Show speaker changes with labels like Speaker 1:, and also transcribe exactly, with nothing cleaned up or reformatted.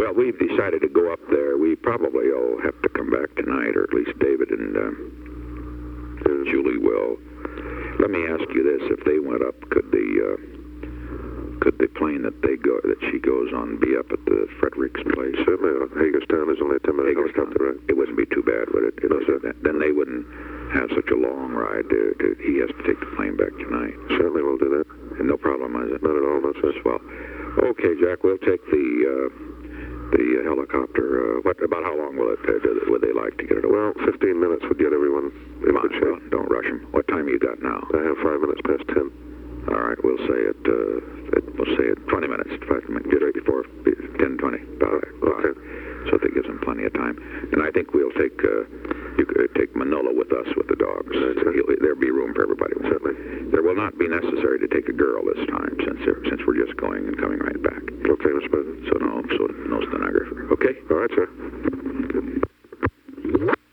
Speaker 1: Well, we've decided to go up there. We probably will have to come back tonight, or at least David and uh, Julie will. Let me ask you this: if they went up, could the uh, could the plane that they go that she goes on be up at the Frederick's place?
Speaker 2: Certainly. Hagerstown is only a ten minute helicopter, right?
Speaker 1: It wouldn't be too bad, would it? it
Speaker 2: no, sir.
Speaker 1: Then they wouldn't have such a long ride. To, to, he has to take the plane back tonight.
Speaker 2: Certainly, we'll do that.
Speaker 1: And no problem, is it?
Speaker 2: Not at all, no, sir.
Speaker 1: Well, okay, Jack. We'll take the. Uh, The uh, helicopter, uh, what, about how long will it, uh, do, would they like to get it away?
Speaker 2: Well, fifteen minutes would get everyone in good shape.
Speaker 1: Well, don't rush them. What time you got now?
Speaker 2: I have five minutes past ten.
Speaker 1: All right, we'll say it, uh, it we'll say it twenty minutes, five minutes, just before ten twenty.
Speaker 2: Okay. okay.
Speaker 1: So that gives them plenty of time. And I think we'll take, uh, you could take Manolo with us with the dogs. He'll, there'll be room for everybody.
Speaker 2: Certainly.
Speaker 1: There will not be necessary to take a girl this time, since since we're just going and coming right back.
Speaker 2: Okay, Mister President.
Speaker 1: So no, so no stenographer. Okay?
Speaker 2: All right, sir.